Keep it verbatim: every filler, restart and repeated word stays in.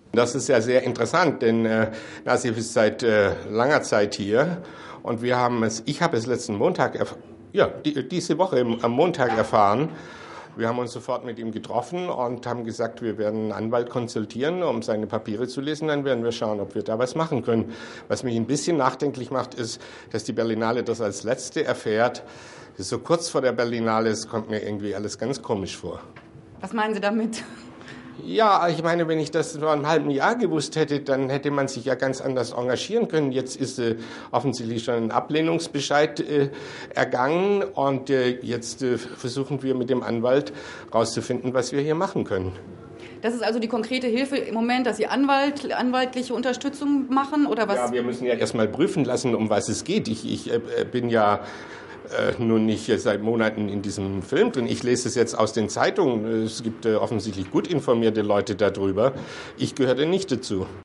Das ist ja sehr interessant, denn äh, Nassif ist seit äh, langer Zeit hier und wir haben es, ich habe es letzten Montag, erf- ja, die, diese Woche im, am Montag erfahren. Wir haben uns sofort mit ihm getroffen und haben gesagt, wir werden einen Anwalt konsultieren, um seine Papiere zu lesen. Dann werden wir schauen, ob wir da was machen können. Was mich ein bisschen nachdenklich macht, ist, dass die Berlinale das als Letzte erfährt. So kurz vor der Berlinale, es kommt mir irgendwie alles ganz komisch vor. Was meinen Sie damit? Ja, ich meine, wenn ich das vor einem halben Jahr gewusst hätte, dann hätte man sich ja ganz anders engagieren können. Jetzt ist äh, offensichtlich schon ein Ablehnungsbescheid äh, ergangen und äh, jetzt äh, versuchen wir mit dem Anwalt rauszufinden, was wir hier machen können. Das ist also die konkrete Hilfe im Moment, dass Sie Anwalt, anwaltliche Unterstützung machen oder was? Ja, wir müssen ja erst mal prüfen lassen, um was es geht. Ich, ich äh, bin ja Äh, nun nicht seit Monaten in diesem Film drin. Ich lese es jetzt aus den Zeitungen. Es gibt äh, offensichtlich gut informierte Leute darüber. Ich gehöre nicht dazu.